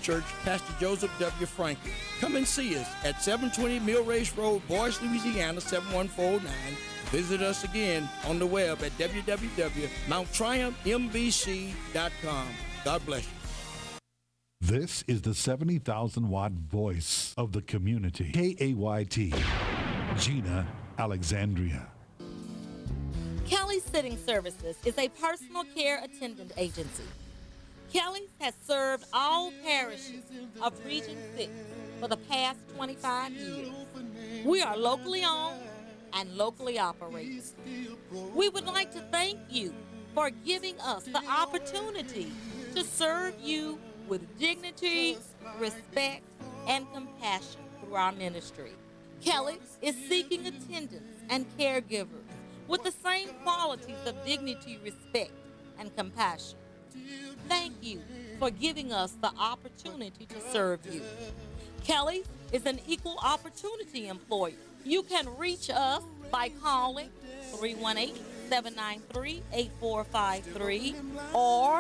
Church, Pastor Joseph W. Franklin. Come and see us at 720 Mill Race Road, Boyce, Louisiana, 71409. Visit us again on the web at www.mounttriumphmbc.com. God bless you. This is the 70,000-watt voice of the community. KAYT, Gina Alexandria. Kelly's Sitting Services is a personal care attendant agency. Kelly's has served all parishes of Region 6 for the past 25 years. We are locally owned and locally operated. We would like to thank you for giving us the opportunity to serve you with dignity, respect, and compassion through our ministry. Kelly is seeking attendants and caregivers with the same qualities of dignity, respect, and compassion. Thank you for giving us the opportunity to serve you. Kelly is an equal opportunity employer. You can reach us by calling 318-793-8453 or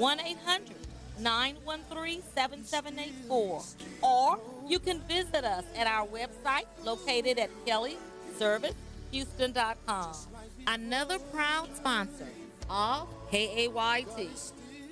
1-800-913-7784. Or you can visit us at our website located at kellyservicehouston.com. Another proud sponsor of KAYT.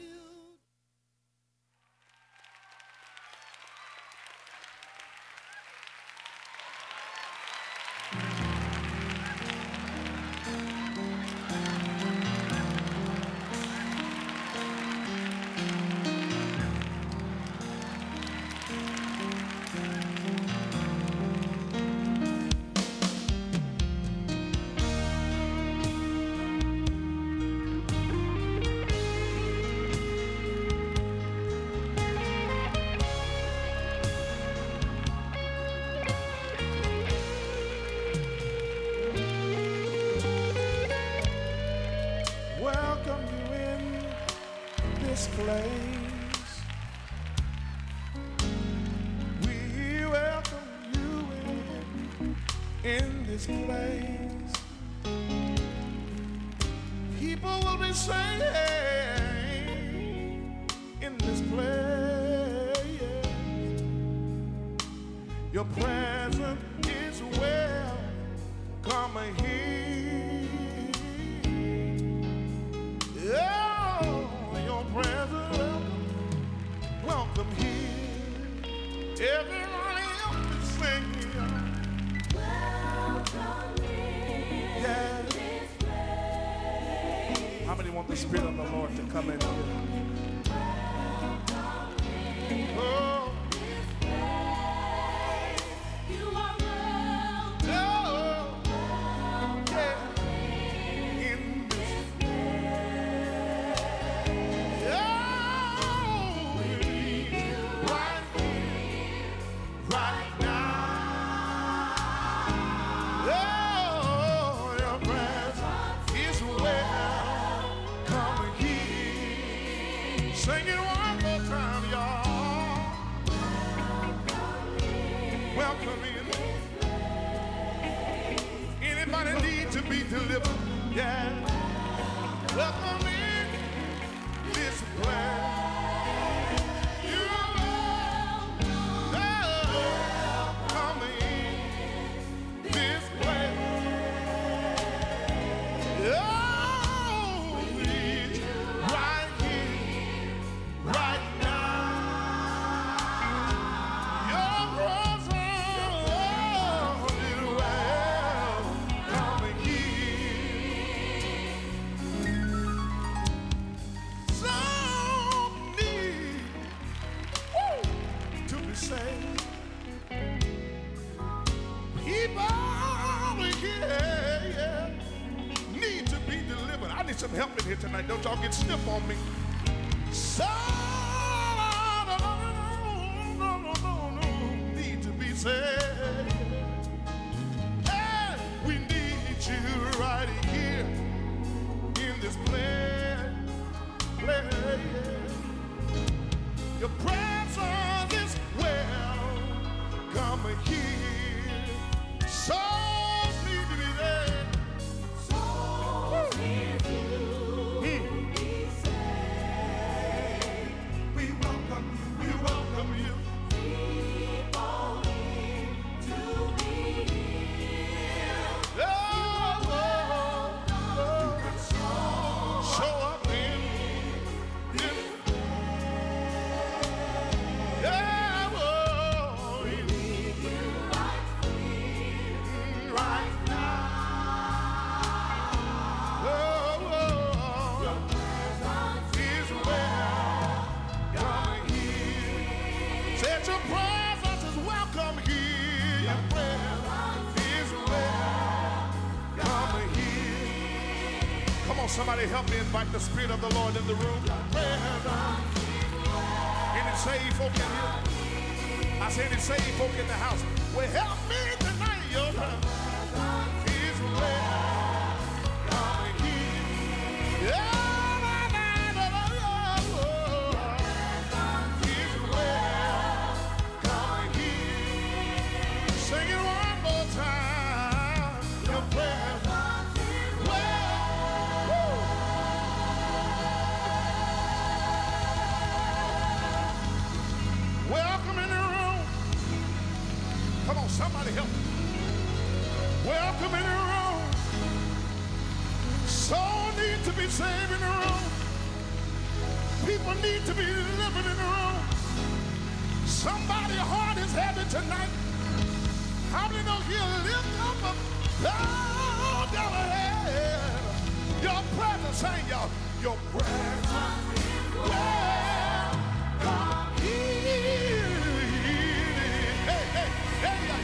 Welcome you in this place. We welcome you in this place. People will be saying in this place, your presence is welcome here. Oh, your presence, welcome here. Everybody else is singing. Welcome in this place. How many want the Spirit of the Lord to come in here? Welcome in this place. You are welcome. Oh, yeah. Sing it one more time, y'all. Welcome in. Anybody need to be delivered? Yeah. Welcome in this place. You're welcome in this place. Oh, right here, right now. Your presence is welcome here. Some need to be saved. People here need to be delivered. I need some help in here tonight. Don't y'all get stiff on me. Some need to be saved. Hey, we need you right here in this place. Your presence is welcome here. Souls need to be there. Souls need to be saved. We welcome Said your presence is welcome here. Your presence is welcome here. Come on, somebody help me invite the Spirit of the Lord in the room. Any saved folk in here? I said any saved folk in the house. Well, help me tonight, your presence is welcome here. Yeah. Somebody help me. Welcome in the room. Soul need to be saved in the room. People need to be delivered in the room. Somebody's heart is heavy tonight. How many know he'll lift up a down, down ahead? Your presence, sing y'all. Your presence. Welcome here. Hey, hey, hey, yeah.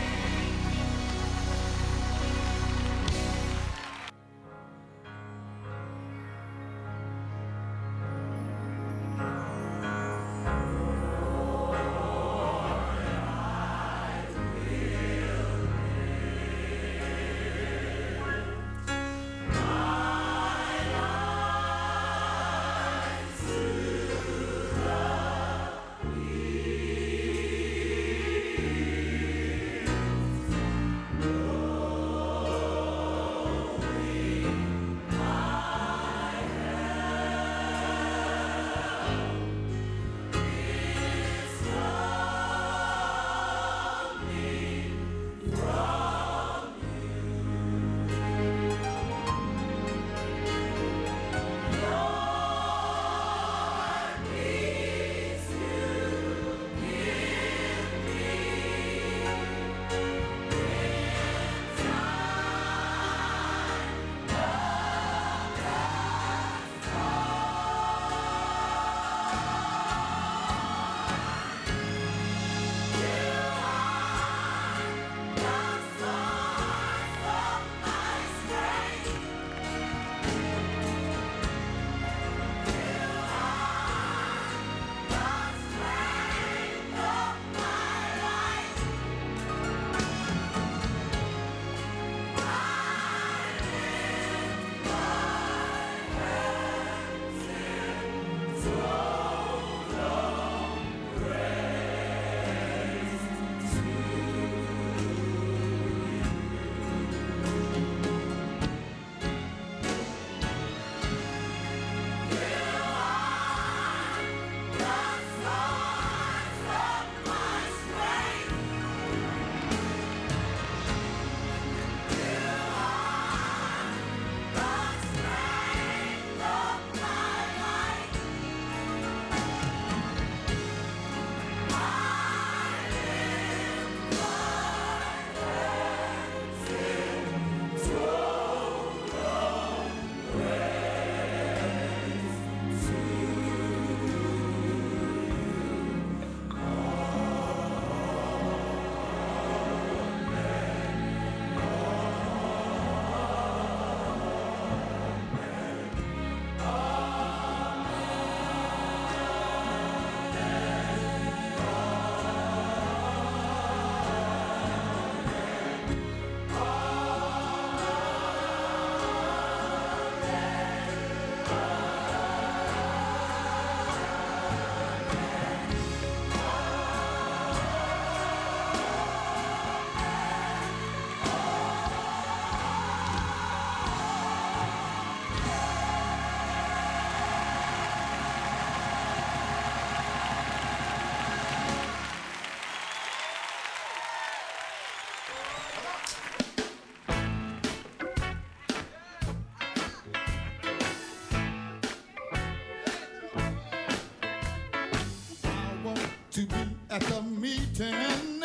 to be at the meeting.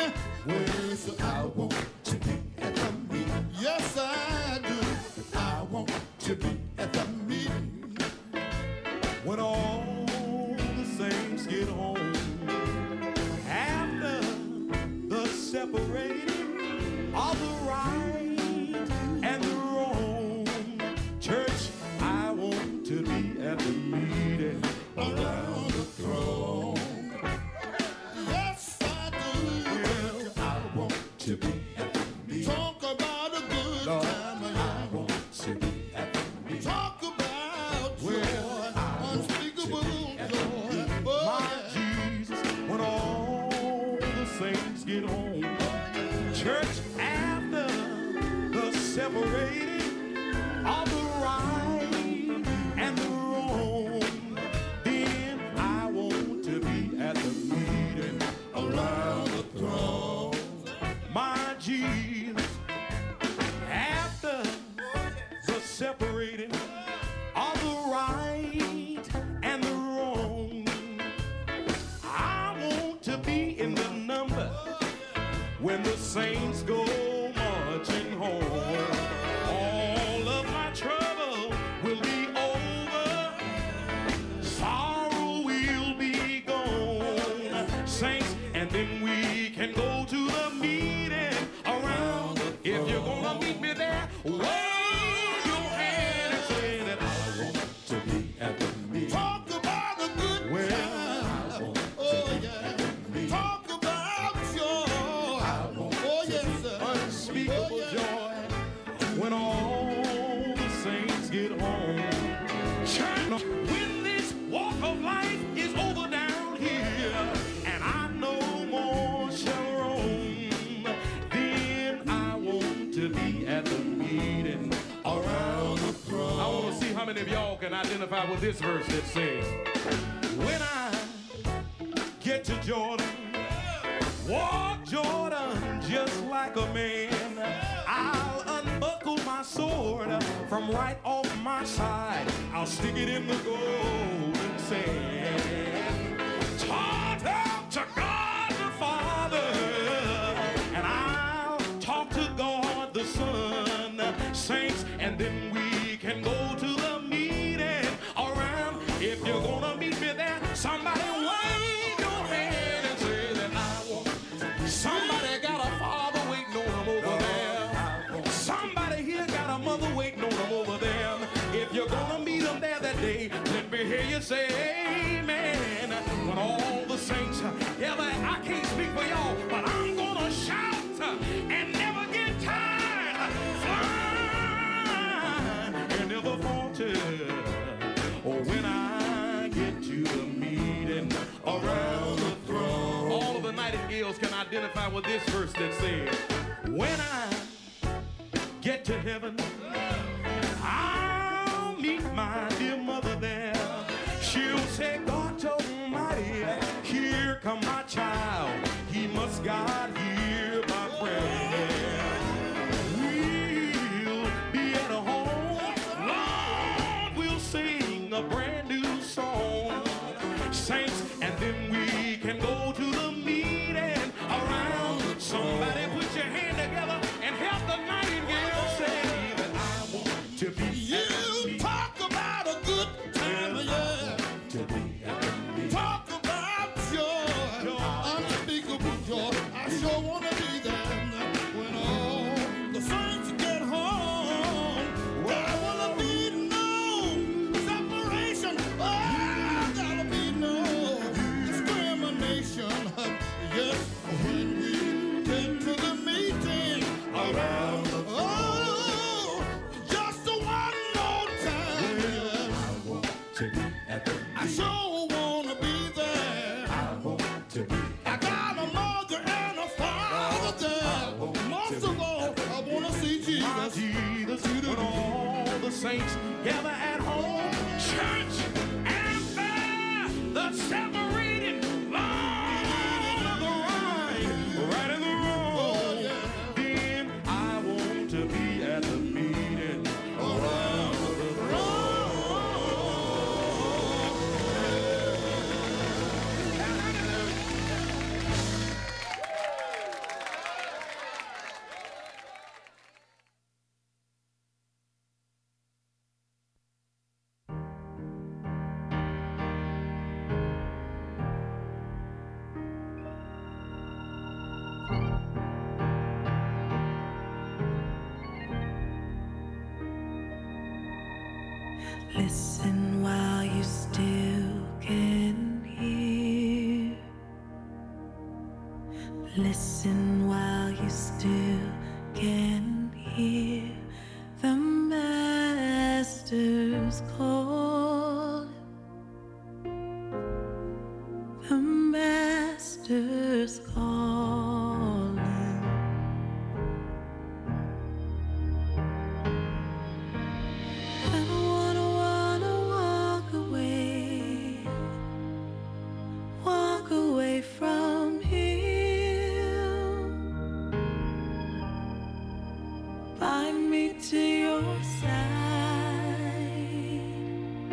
Well, I want to be at the meeting. Yes, I do. I want to be at the meeting when all the saints get home. separating all the right and the wrong. Church, I want to be at the meeting around the throne. Yes, I do. Well, I want to be at the meeting. Talk about a good Lord, time. I want to be at the meeting. Talk about joy, Well, I want unspeakable to be at the joy. meeting. Oh, My yeah. Jesus, when all the saints get home, church, after the separating of the right and the wrong, then I want to be at the meeting around the throne. My Jesus, after the separating of the right and the wrong, I want to be in the number when the saints go marching home. All of my trouble will be over, sorrow will be gone, saints, and then we can go to the meeting around. If you're gonna meet me there, wave your hand and say that I want to be at the meeting. Talk about a good Well, time. Oh, yeah. Talk about joy. Oh, yes, sir. unspeakable Oh, yeah. joy when all the saints get home. Church, when this walk of life is over down here and I no more shall roam, then I want to be at the meeting around the throne. I want to see how many of y'all can identify with this verse that says, when I get to Jordan, walk Jordan just like a man. I'll unbuckle my sword from right off my side. I'll stick it in the golden sand. Talk up to God the Father, and I'll talk to God the Son, saints, and then we can go to the meeting around. If you're gonna meet me there, somebody wave your hand and say that I want. Somebody got a father waiting on them over there. Somebody here got a mother waiting on them over there. If you're gonna meet them there that day, let me hear you say amen. When all the saints, yeah, I can't speak for y'all, but I'm gonna shout and never get tired. Fly and never falter. Or when I get to the meeting around the throne. All of the nightingales can identify with this verse that says, when I get to heaven, I'll meet my dear mother there. She'll say, God Almighty, here come my child. He must God hear my prayer. We'll be at a home. Lord, we'll sing a brand new song. Saints, and then we can go to the meeting around. Somebody put your hand together and help the nightingale say that I want to be. You talk about a good time, yeah. To be at the meeting. Talk about joy, Listen while you still can hear. Listen while you still can hear the Master's call. The Master's calling. I don't wanna walk away from Him. Bind me to your side.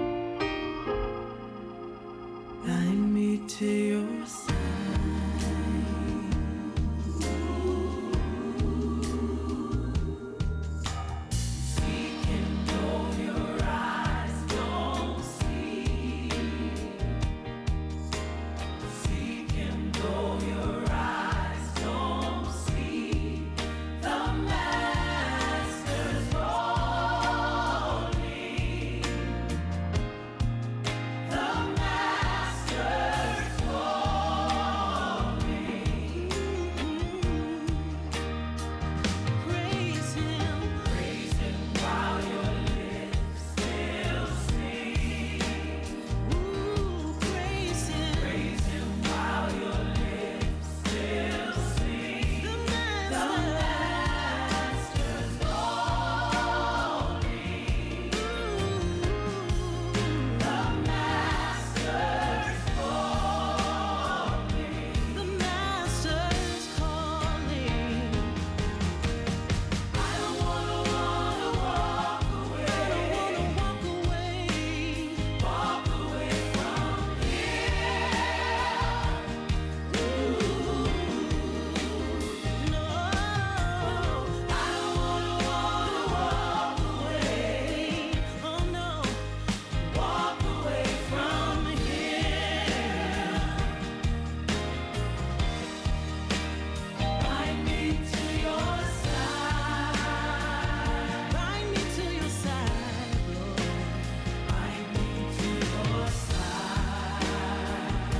Bind me to your side. Seek Him though your eyes don't see. Seek Him though your eyes don't see. The Master's calling. The Master's calling. Praise Him. Praise Him while your lips still sing. Ooh, praise Him. Praise Him while your lips still sing. The Master's calling. The Master's calling. The Master's calling. I don't wanna walk away. I don't wanna walk away from here. No, I don't wanna walk away. Oh no, walk away from here. Bind me to your side. Bind me to your side, Lord. Bind me to your side.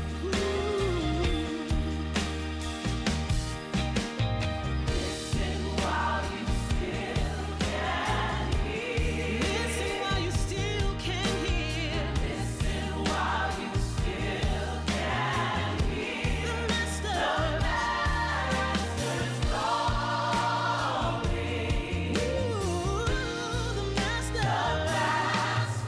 Listen while you still can hear. Listen while you still can hear. Listen while you still can hear. The Master's calling. The Master's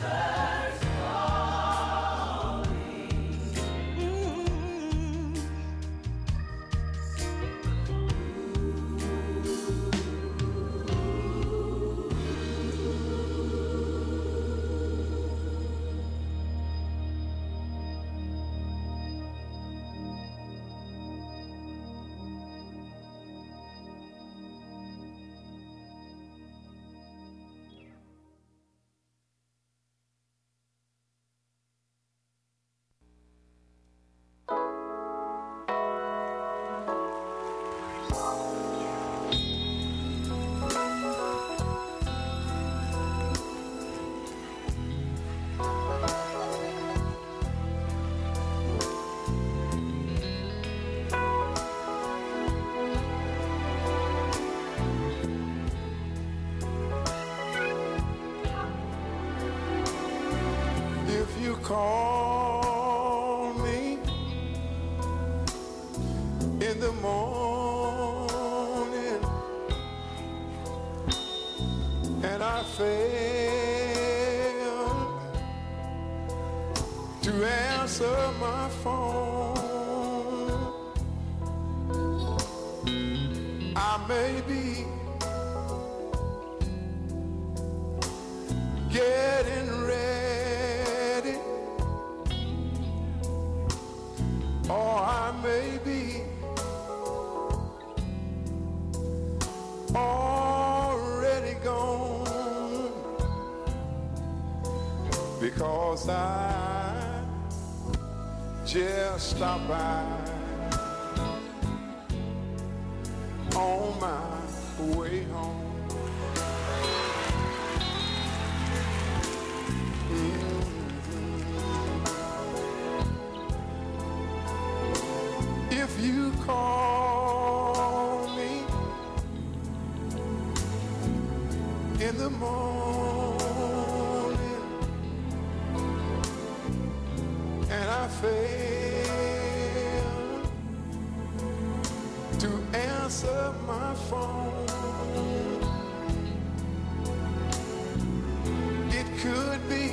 If you call me in the morning and I fail to answer my phone, I may be getting ready, or I may be already gone, because I just stopped by on my way home. If you call me in the morning and I fail to answer my phone, it could be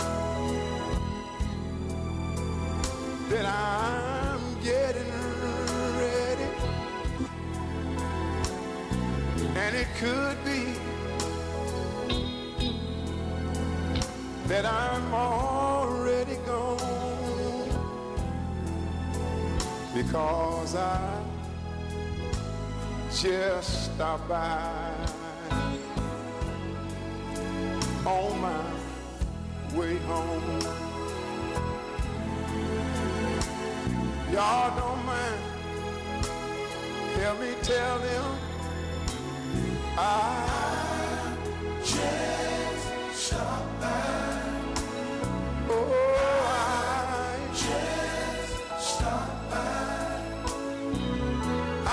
that I'm getting ready, and it could be that I'm already gone, because I just stopped by on my way home. Y'all don't mind, help me tell them I just stopped by. Oh, I just stopped by. I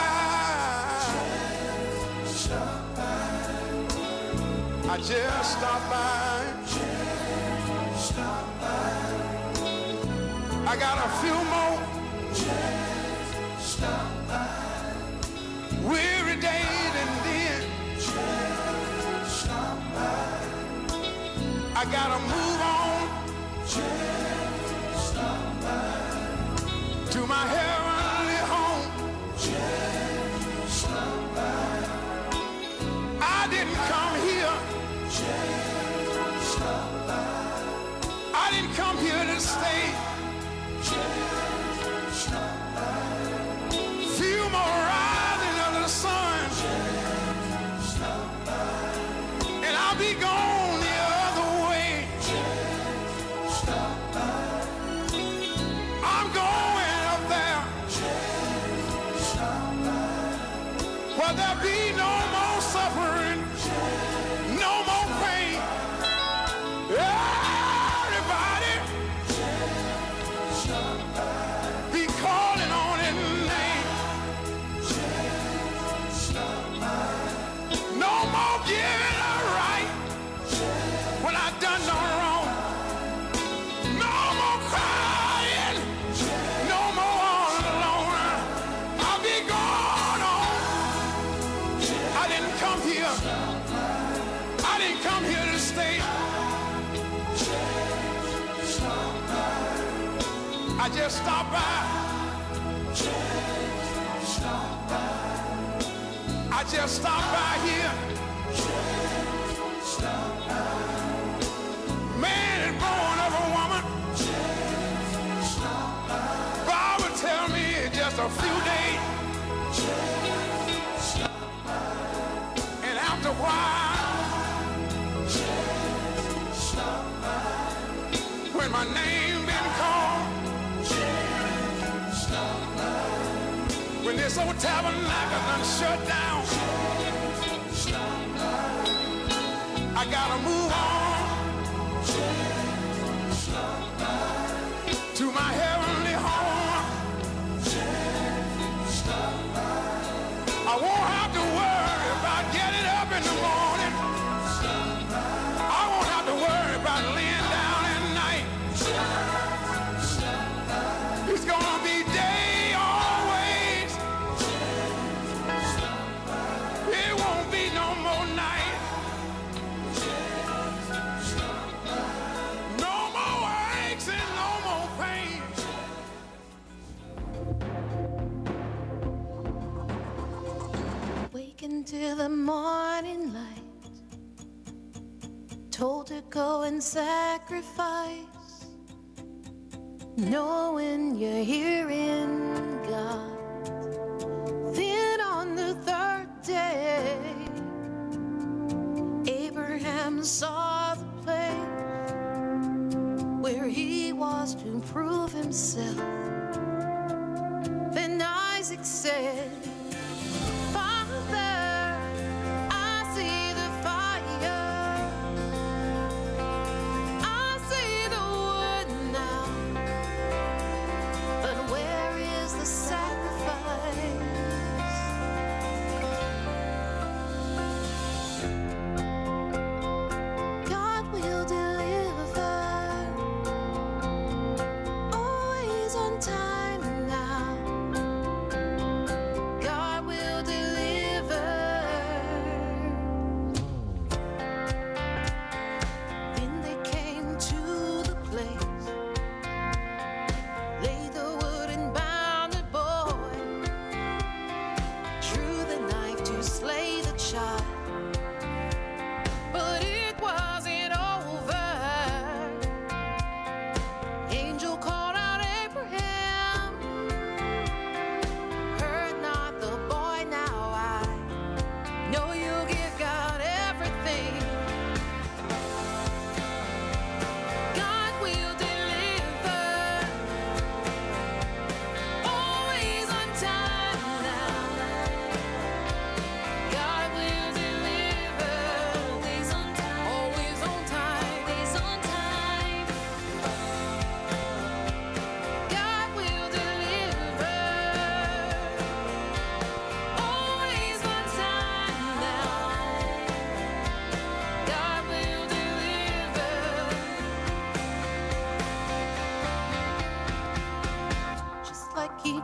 just stopped by. I just stopped by. Just stopped by. I got a few more. Just stop by. Weary days and then just stop by. I gotta move on. Just stop by. To my heavenly home. Just stop by. I didn't come here. Just stop by. I didn't come here to stay. Few more rising of the sun, and I'll be gone the other way. I'm going up there where there'll be no more suffering, no more pain. Everybody be calling on his name. No more giving up right when I done no wrong. No more crying. No more all alone. I'll be gone on. I didn't come here. I didn't come here to stay. I just stopped by. I just stopped by here. Man is born of a woman. Bible tell me it's just a few days. And after a while, when my name been called, when this old tabernacle done shut down, I gotta move on to my heavenly home. I won't have to worry about getting up in the morning. I won't have to worry about laying down at night. It's gonna be day always. It won't be no more night. No more aches and no more pain. Wake into the morning light, told to go and sacrifice, knowing you're hearing God. Then on the third day, Abraham saw the place where he was to prove himself. Then Isaac said, Father, I see the fire, I see the wood now, but where is the sacrifice?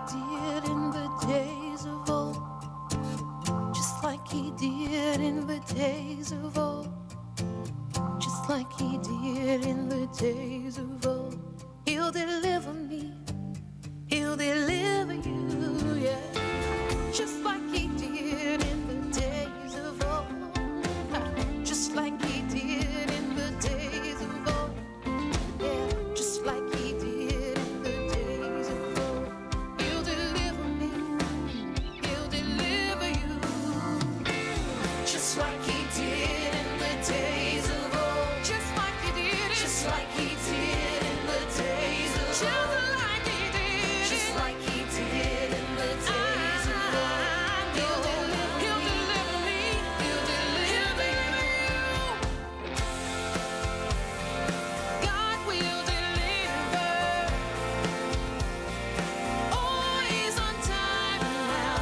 did in the days of old. Just like he did in the days of old. Just like he did in the days of old. He'll deliver me. He'll deliver you, yeah. Just like he did in the days of old. Just like he did in the days of old. Yeah, just like he did in the days of old. He'll deliver me. He'll deliver you. Just like he did in the days of old. Just like he did it. Just like he did in the days of old. Just like he did. Just like he did in the days of old. He'll deliver me. He'll deliver you. God will deliver. Always on time now.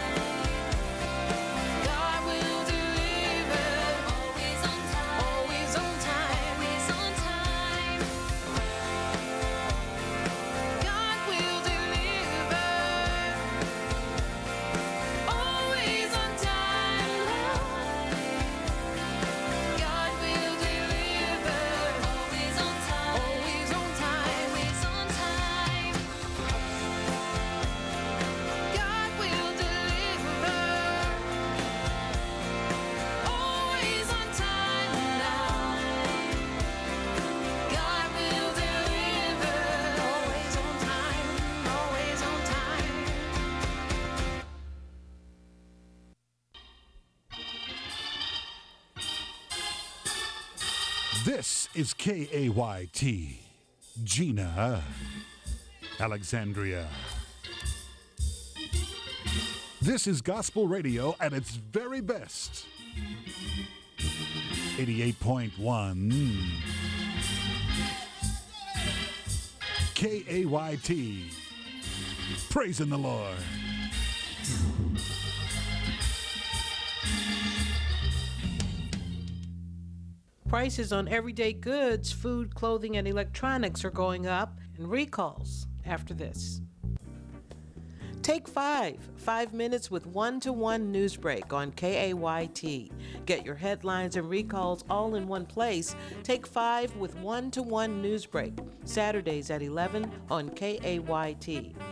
God will deliver. Always on time. Always on time. Always on time. God will deliver. Always on time now. God will deliver. Always on time. Always on time. Always on time. God will deliver. Always on time now. God will deliver. Always on time. Always on time. This is KAYT, Gina, Alexandria. This is gospel radio at its very best. 88.1 KAYT, praising the Lord. Prices on everyday goods, food, clothing, and electronics are going up, and recalls after this. Take 5 minutes with one-to-one news break on KAYT. Get your headlines and recalls all in one place. Take 5 with one-to-one news break, Saturdays at 11 on KAYT.